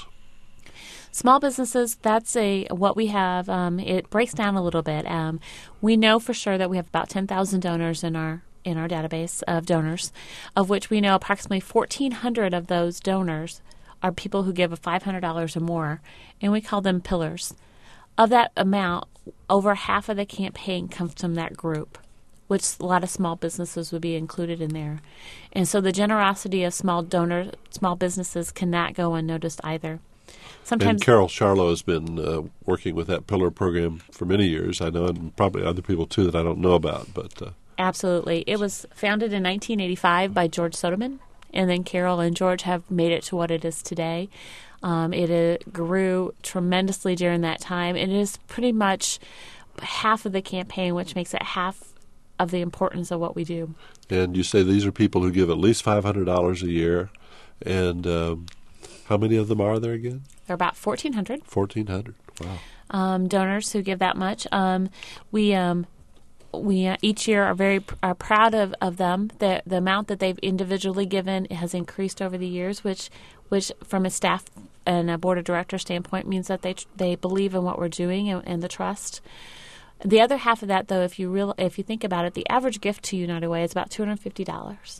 Small businesses, that's a what we have. Um, it breaks down a little bit. Um, we know for sure that we have about ten thousand donors in our in our database of donors, of which we know approximately fourteen hundred of those donors are people who give five hundred dollars or more, and we call them pillars. Of that amount, over half of the campaign comes from that group, which a lot of small businesses would be included in there. And so the generosity of small donor, small businesses cannot go unnoticed either. Sometimes, and Carol Charlo has been uh, working with that Pillar program for many years, I know, and probably other people too that I don't know about. But uh, absolutely. It was founded in nineteen eighty-five by George Soderman, and then Carol and George have made it to what it is today. Um, it uh, grew tremendously during that time. It is pretty much half of the campaign, which makes it half of the importance of what we do. And you say these are people who give at least five hundred dollars a year. And um, how many of them are there again? There are about fourteen hundred. fourteen hundred. Wow. Um, donors who give that much. Um, we um, we uh, each year are very pr- are proud of, of them. The the amount that they've individually given has increased over the years, which which from a staff and a board of director standpoint means that they tr- they believe in what we're doing and, and the trust. The other half of that, though, if you real if you think about it, the average gift to United Way is about two hundred fifty dollars.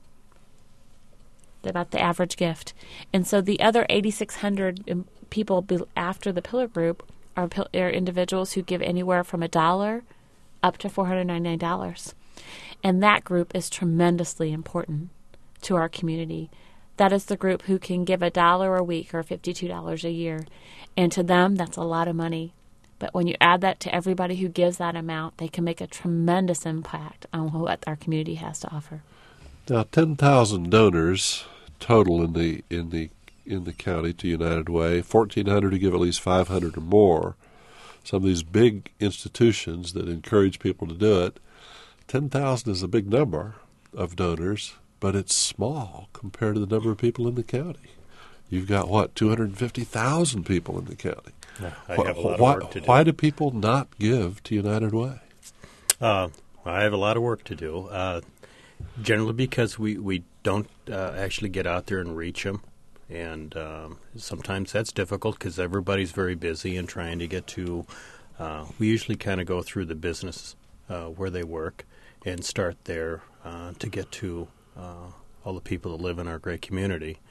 About the average gift. And so the other eighty-six hundred people be, after the Pillar Group are, are individuals who give anywhere from a dollar up to four hundred ninety-nine dollars. And that group is tremendously important to our community. That is the group who can give a dollar a week or fifty-two dollars a year. And to them, that's a lot of money. But when you add that to everybody who gives that amount, they can make a tremendous impact on what our community has to offer. Now, ten thousand donors total in the in the in the county to United Way, fourteen hundred to give at least five hundred or more. Some of these big institutions that encourage people to do it. ten thousand is a big number of donors, but it's small compared to the number of people in the county. You've got, what, two hundred fifty thousand people in the county. Yeah, I have a lot why, of work to do. Why do people not give to United Way? Uh, I have a lot of work to do. Uh, generally because we, we don't uh, actually get out there and reach them. And um, sometimes that's difficult because everybody's very busy and trying to get to uh, – we usually kind of go through the business uh, where they work and start there uh, to get to uh, all the people that live in our great community.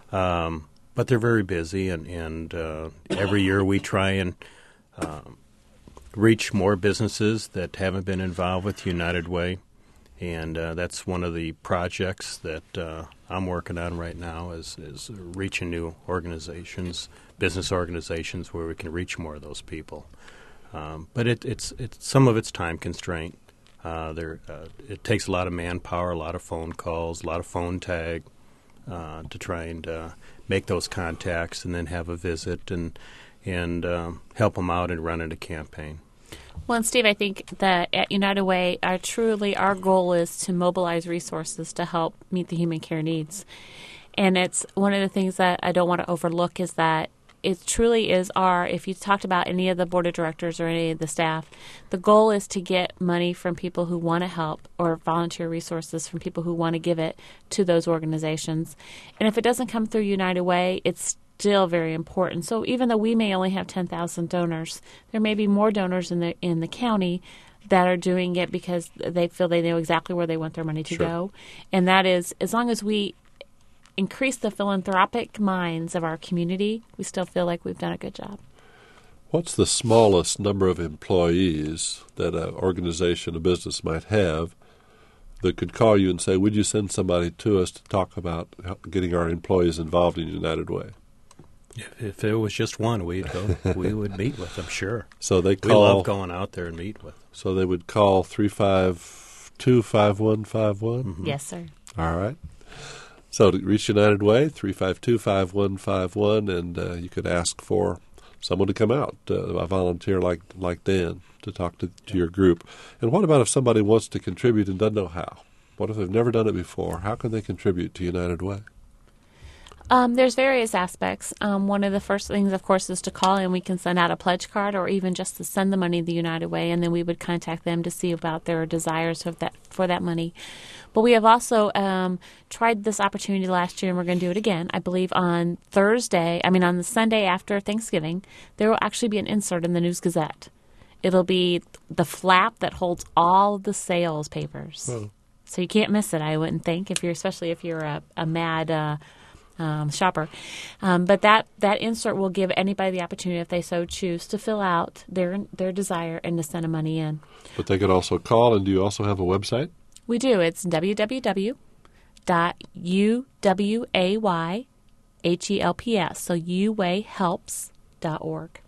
Um, but they're very busy, and, and uh, every year we try and um, reach more businesses that haven't been involved with United Way. And uh, that's one of the projects that uh, I'm working on right now is, is reaching new organizations, business organizations, where we can reach more of those people. Um, but it, it's it's some of it's time constraint. Uh, there, uh, it takes a lot of manpower, a lot of phone calls, a lot of phone tag uh, to try and uh, make those contacts, and then have a visit and and um, help them out and run a campaign. Well, and Steve, I think that at United Way, our truly our goal is to mobilize resources to help meet the human care needs. And it's one of the things that I don't want to overlook is that it truly is our, if you talked about any of the board of directors or any of the staff, the goal is to get money from people who want to help or volunteer resources from people who want to give it to those organizations. And if it doesn't come through United Way, it's still very important. So even though we may only have ten thousand donors, there may be more donors in the in the county that are doing it because they feel they know exactly where they want their money to Sure. go. And that is, as long as we increase the philanthropic minds of our community, we still feel like we've done a good job. What's the smallest number of employees that an organization, a business might have that could call you and say, would you send somebody to us to talk about getting our employees involved in United Way? If, if there was just one, we'd go. We would meet with them, sure. So they We call. love going out there and meet with them. So they would call three five two five one five one. Mm-hmm. Yes, sir. All right. So to reach United Way, three five two five one five one, and uh, you could ask for someone to come out, uh, a volunteer like like Dan, to talk to, to your group. And what about if somebody wants to contribute and doesn't know how? What if they've never done it before? How can they contribute to United Way? Um, there's various aspects. Um, one of the first things, of course, is to call, and we can send out a pledge card, or even just to send the money the United Way, and then we would contact them to see about their desires of that for that money. But we have also um, tried this opportunity last year, and we're going to do it again. I believe on Thursday, I mean on the Sunday after Thanksgiving, there will actually be an insert in the News Gazette. It'll be the flap that holds all the sales papers, Oh. so you can't miss it. I wouldn't think, if you're especially if you're a, a mad. Uh, Um, shopper. Um, but that, that insert will give anybody the opportunity, if they so choose, to fill out their their desire and to send the money in. But they could also call, and do you also have a website? We do. It's w w w dot u w a y helps, so u way helps dot org.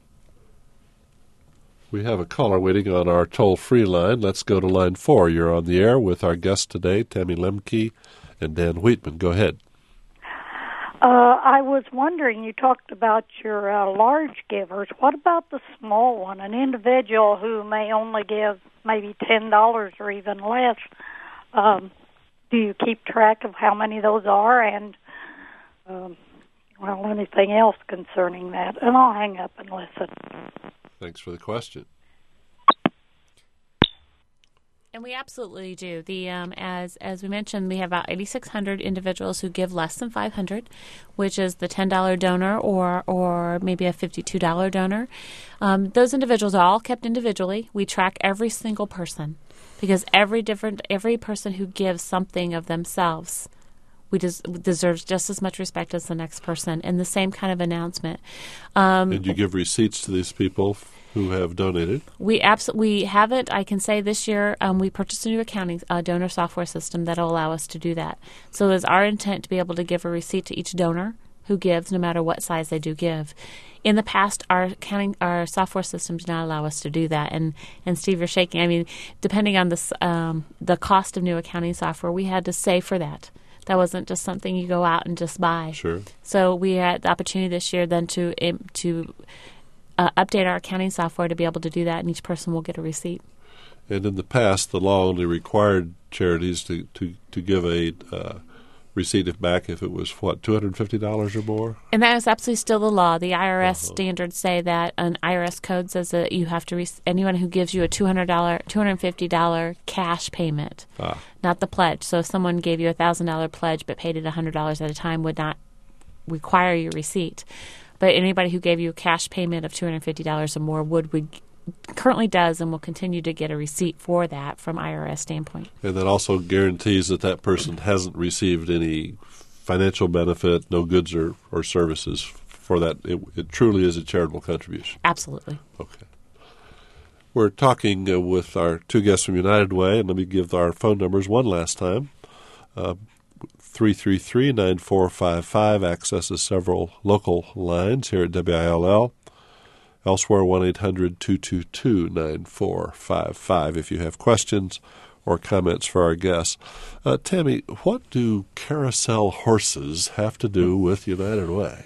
We have a caller waiting on our toll-free line. Let's go to line four. You're on the air with our guests today, Tammy Lemke and Dan Wheatman. Go ahead. Uh, I was wondering, you talked about your uh, large givers. What about the small one, an individual who may only give maybe ten dollars or even less? Um, do you keep track of how many those are, and, um, well, anything else concerning that? And I'll hang up and listen. Thanks for the question. And we absolutely do. The um, as as we mentioned, we have about eighty-six hundred individuals who give less than five hundred dollars, which is the ten dollars donor or or maybe a fifty-two dollars donor. Um, those individuals are all kept individually. We track every single person because every different every person who gives something of themselves, we des- deserves just as much respect as the next person, and the same kind of announcement. Um, And you give receipts to these people who have donated? We absolutely have it. I can say this year um, we purchased a new accounting uh, donor software system that will allow us to do that. So it's our intent to be able to give a receipt to each donor who gives, no matter what size they do give. In the past, our accounting, our software system did not allow us to do that. And, and Steve, you're shaking. I mean, depending on the um, the cost of new accounting software, we had to save for that. That wasn't just something you go out and just buy. Sure. So we had the opportunity this year then to to uh, update our accounting software to be able to do that, and each person will get a receipt. And in the past, the law only required charities to, to, to give a uh, receipt if back if it was, what, two hundred fifty dollars or more? And that is absolutely still the law. The I R S Uh-huh. standards say that an I R S code says that you have to re- anyone who gives you a two hundred dollars, two hundred fifty dollars cash payment, Ah. not the pledge. So if someone gave you a one thousand dollars pledge but paid it one hundred dollars at a time would not require your receipt. But anybody who gave you a cash payment of two hundred fifty dollars or more would, would currently does and will continue to get a receipt for that from I R S standpoint. And that also guarantees that that person hasn't received any financial benefit, no goods or, or services for that. It, it truly is a charitable contribution. Absolutely. Okay. We're talking uh, with our two guests from United Way, and let me give our phone numbers one last time. Uh, three three three, nine four five five accesses several local lines here at W I L L. Elsewhere, one eight hundred, two two two, nine four five five if you have questions or comments for our guests. Uh, Tammy, what do carousel horses have to do with United Way?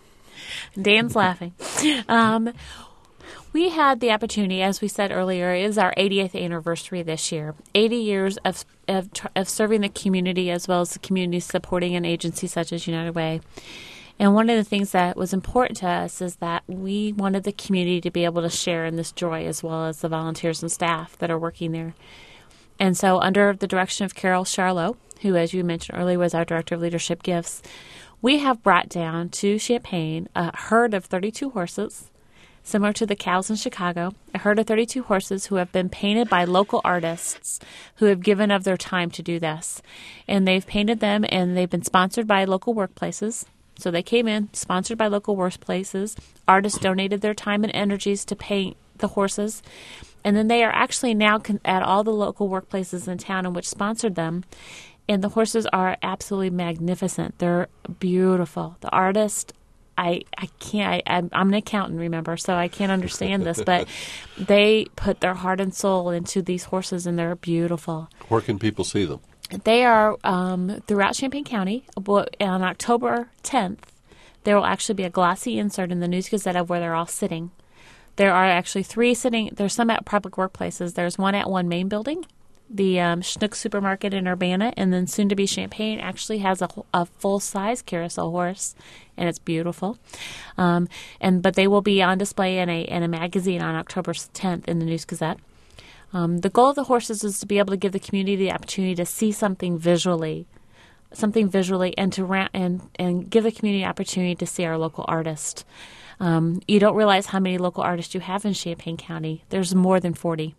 Dan's laughing. Um, we had the opportunity, as we said earlier, it is our eightieth anniversary this year. eighty years of, of of serving the community as well as the community supporting an agency such as United Way. And one of the things that was important to us is that we wanted the community to be able to share in this joy as well as the volunteers and staff that are working there. And so under the direction of Carol Charlot, who, as you mentioned earlier, was our Director of Leadership Gifts, we have brought down to Champaign a herd of thirty-two horses, similar to the cows in Chicago, a herd of thirty-two horses who have been painted by local artists who have given of their time to do this. And they've painted them, and they've been sponsored by local workplaces. So they came in, sponsored by local workplaces. Artists donated their time and energies to paint the horses. And then they are actually now con- at all the local workplaces in town in which sponsored them. And the horses are absolutely magnificent. They're beautiful. The artist, I, I can't, I, I'm, I'm an accountant, remember, so I can't understand this, but they put their heart and soul into these horses, and they're beautiful. Where can people see them? They are um, throughout Champaign County. On October tenth, there will actually be a glossy insert in the News Gazette of where they're all sitting. There are actually three sitting. There's some at public workplaces. There's one at One Main Building, the um, Schnucks Supermarket in Urbana, and then soon to be Champaign actually has a, a full-size carousel horse, and it's beautiful. Um, and but they will be on display in a in a magazine on October tenth in the News Gazette. Um, the goal of the horses is to be able to give the community the opportunity to see something visually, something visually, and to ra- and and give the community opportunity to see our local artist. Um, you don't realize how many local artists you have in Champaign County. There's more than forty,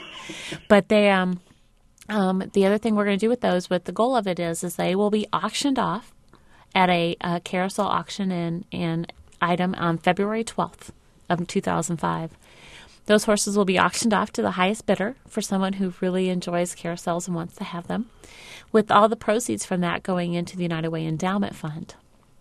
but they. Um, um, the other thing we're going to do with those, but the goal of it is, is they will be auctioned off at a, a carousel auction in in item on February twelfth of two thousand five. Those horses will be auctioned off to the highest bidder for someone who really enjoys carousels and wants to have them, with all the proceeds from that going into the United Way Endowment Fund.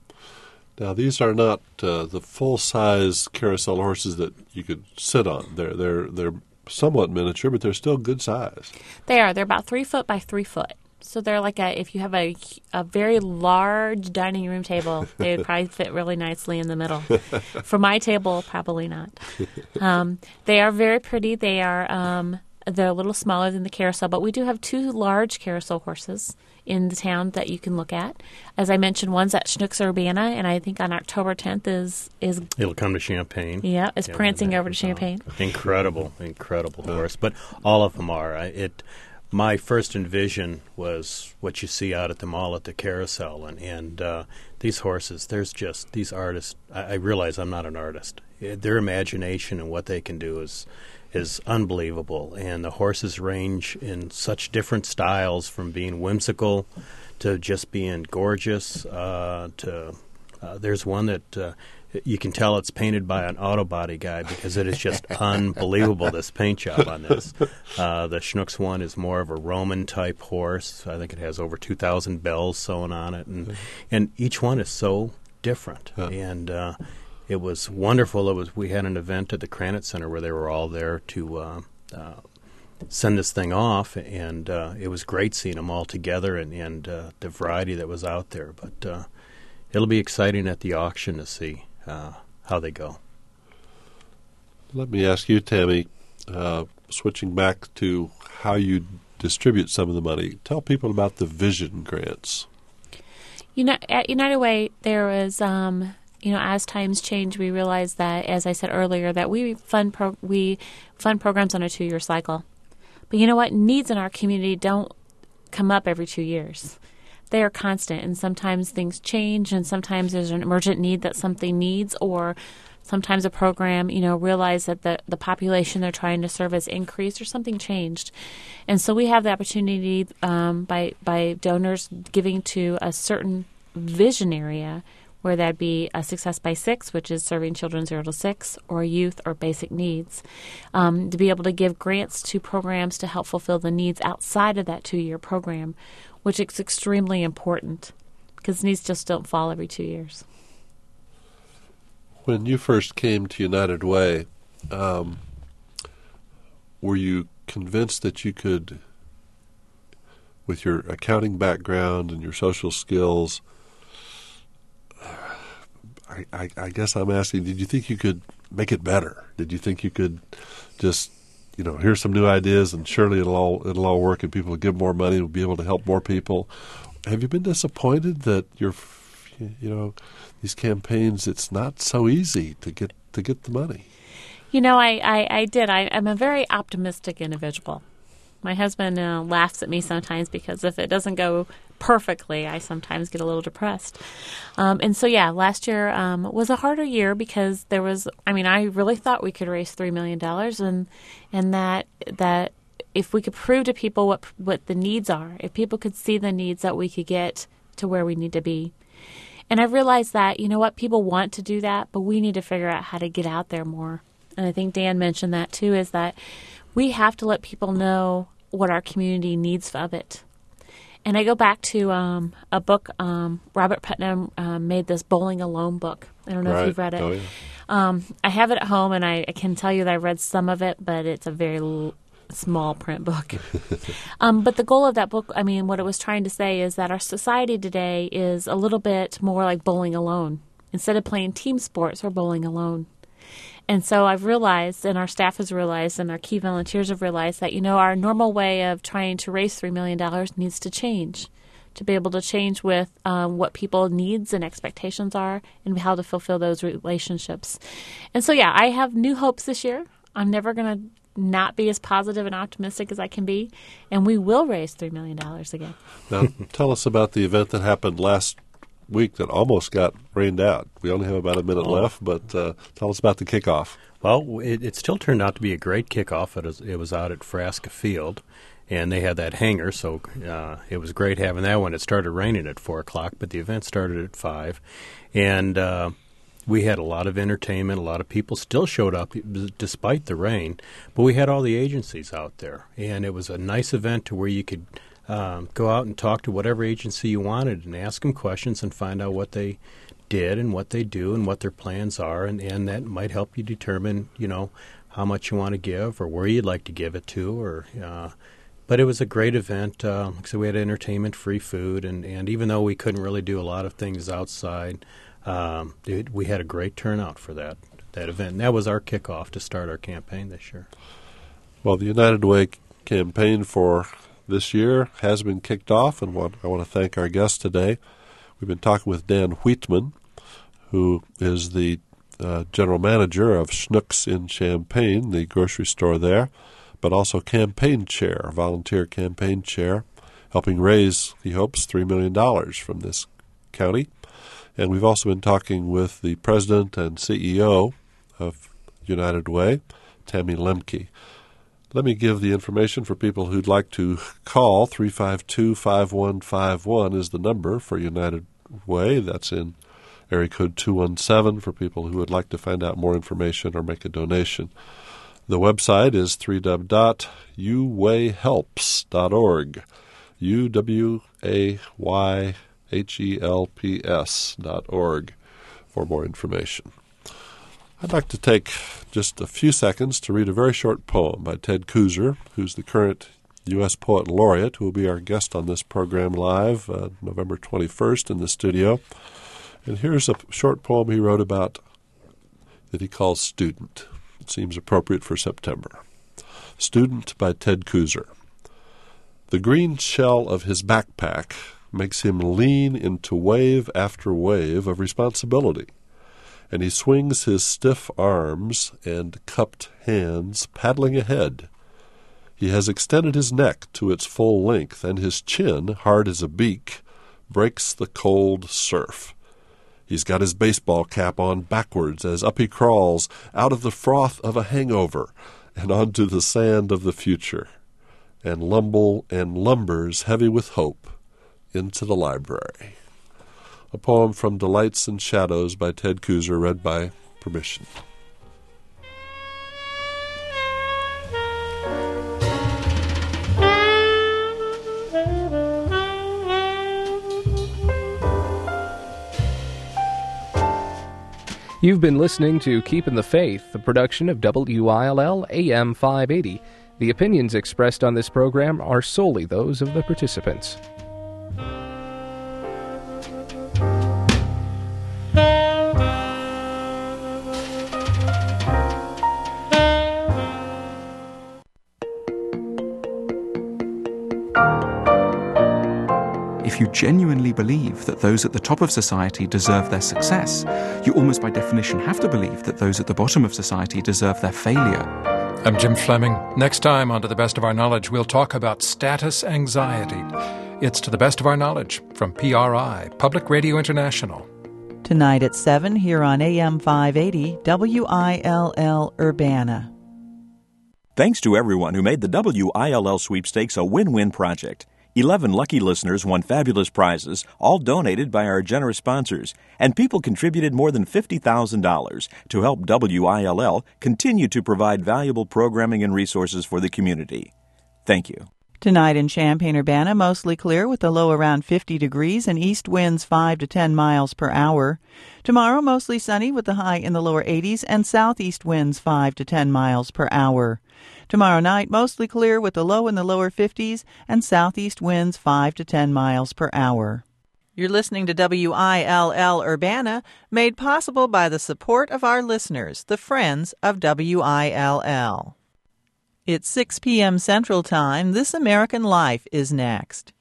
Now, these are not uh, the full-size carousel horses that you could sit on. They're they're they're somewhat miniature, but they're still good size. They are. They're about three foot by three foot. So they're like a, if you have a, a very large dining room table, they would probably fit really nicely in the middle. For my table, probably not. Um, they are very pretty. They are, um, they're a little smaller than the carousel, but we do have two large carousel horses in the town that you can look at. As I mentioned, one's at Schnucks Urbana, and I think on October tenth is... is It'll come to Champaign. Yeah, it's yeah, prancing over to Champaign. Incredible, incredible horse. But all of them are. I, it... My first envision was what you see out at the mall at the carousel, and, and uh, these horses, there's just, these artists, I, I realize I'm not an artist. Their imagination and what they can do is is unbelievable, and the horses range in such different styles, from being whimsical to just being gorgeous. Uh, to uh, There's one that... Uh, you can tell it's painted by an auto body guy because it is just unbelievable, this paint job on this. Uh, the Schnucks one is more of a Roman-type horse. I think it has over two thousand bells sewn on it. And and each one is so different. Huh. And uh, it was wonderful. It was We had an event at the Krannert Center where they were all there to uh, uh, send this thing off. And uh, it was great seeing them all together and, and uh, the variety that was out there. But uh, it'll be exciting at the auction to see Uh, how they go. Let me ask you, Tammy, uh, switching back to how you distribute some of the money, tell people about the Vision grants. You know, at United Way, there was, um, you know, as times change, we realized that, as I said earlier, that we fund pro- we fund programs on a two-year cycle. But you know what? Needs in our community don't come up every two years. They are constant, and sometimes things change, and sometimes there's an emergent need that something needs, or sometimes a program, you know, realize that the, the population they're trying to serve has increased or something changed. And so we have the opportunity um, by, by donors giving to a certain vision area, where that'd be a Success by Six, which is serving children zero to six, or youth or basic needs, um, to be able to give grants to programs to help fulfill the needs outside of that two-year program, which is extremely important because needs just don't fall every two years. When you first came to United Way, um, were you convinced that you could, with your accounting background and your social skills, I, I, I guess I'm asking, did you think you could make it better? Did you think you could just, you know, here's some new ideas and surely it'll all it'll all work and people will give more money and will be able to help more people? Have you been disappointed that you're, you know, these campaigns, it's not so easy to get to get the money? You know, I, I, I did. I, I'm a very optimistic individual. My husband uh, laughs at me sometimes because if it doesn't go perfectly, I sometimes get a little depressed. Um, and so, yeah, last year um, was a harder year because there was, I mean, I really thought we could raise three million dollars and and that that if we could prove to people what what the needs are, if people could see the needs, that we could get to where we need to be. And I realized that, you know what, people want to do that, but we need to figure out how to get out there more. And I think Dan mentioned that too, is that we have to let people know what our community needs of it. And I go back to um, a book, um, Robert Putnam um, made this Bowling Alone book. I don't know right. if you've read it. Oh, yeah. um, I have it at home, and I, I can tell you that I read some of it, but it's a very l- small print book. um, but the goal of that book, I mean, what it was trying to say is that our society today is a little bit more like bowling alone. Instead of playing team sports, we're bowling alone. And so I've realized, and our staff has realized, and our key volunteers have realized that, you know, our normal way of trying to raise three million dollars needs to change, to be able to change with um, what people's needs and expectations are and how to fulfill those relationships. And so, yeah, I have new hopes this year. I'm never going to not be as positive and optimistic as I can be, and we will raise three million dollars again. Now, tell us about the event that happened last week that almost got rained out. We only have about a minute oh. left, but uh, tell us about the kickoff. Well, it, it still turned out to be a great kickoff. It was, it was out at Frasca Field, and they had that hangar, so uh, it was great having that one. It started raining at four o'clock, but the event started at five, and uh, we had a lot of entertainment. A lot of people still showed up despite the rain, but we had all the agencies out there, and it was a nice event to where you could Um, go out and talk to whatever agency you wanted and ask them questions and find out what they did and what they do and what their plans are, and, and that might help you determine, you know, how much you want to give or where you'd like to give it to. Or, uh, but it was a great event. Uh, so we had entertainment, free food, and, and even though we couldn't really do a lot of things outside, um, it, we had a great turnout for that that event. And that was our kickoff to start our campaign this year. Well, the United Way campaign for this year has been kicked off, and what, I want to thank our guest today. We've been talking with Dan Wheatman, who is the uh, general manager of Schnucks in Champaign, the grocery store there, but also campaign chair, volunteer campaign chair, helping raise, he hopes, three million dollars from this county. And we've also been talking with the president and C E O of United Way, Tammy Lemke. Let me give the information for people who'd like to call. three five two, five one five one is the number for United Way. That's in area code two one seven for people who would like to find out more information or make a donation. The website is w w w dot u way helps dot org, U W A Y H E L P S dot org for more information. I'd like to take just a few seconds to read a very short poem by Ted Kooser, who's the current U S Poet Laureate, who will be our guest on this program live uh, November twenty-first in the studio. And here's a short poem he wrote about that he calls Student. It seems appropriate for September. Student by Ted Kooser. The green shell of his backpack makes him lean into wave after wave of responsibility, and he swings his stiff arms and cupped hands paddling ahead. He has extended his neck to its full length, and his chin, hard as a beak, breaks the cold surf. He's got his baseball cap on backwards as up he crawls out of the froth of a hangover and onto the sand of the future, and lumble and lumbers heavy with hope into the library. A poem from Delights and Shadows by Ted Kooser, read by permission. You've been listening to Keepin' the Faith, a production of W I L L A M five eighty. The opinions expressed on this program are solely those of the participants. If you genuinely believe that those at the top of society deserve their success, you almost by definition have to believe that those at the bottom of society deserve their failure. I'm Jim Fleming. Next time on To the Best of Our Knowledge, we'll talk about status anxiety. It's To the Best of Our Knowledge from P R I, Public Radio International. Tonight at seven here on A M five eighty, W I L L Urbana. Thanks to everyone who made the W I L L sweepstakes a win-win project. Eleven lucky listeners won fabulous prizes, all donated by our generous sponsors, and people contributed more than fifty thousand dollars to help W I L L continue to provide valuable programming and resources for the community. Thank you. Tonight in Champaign-Urbana, mostly clear with a low around fifty degrees and east winds five to ten miles per hour. Tomorrow, mostly sunny with the high in the lower eighties and southeast winds five to ten miles per hour. Tomorrow night, mostly clear with the low in the lower fifties and southeast winds five to ten miles per hour. You're listening to W I L L Urbana, made possible by the support of our listeners, the Friends of W I L L. It's six p.m. Central Time. This American Life is next.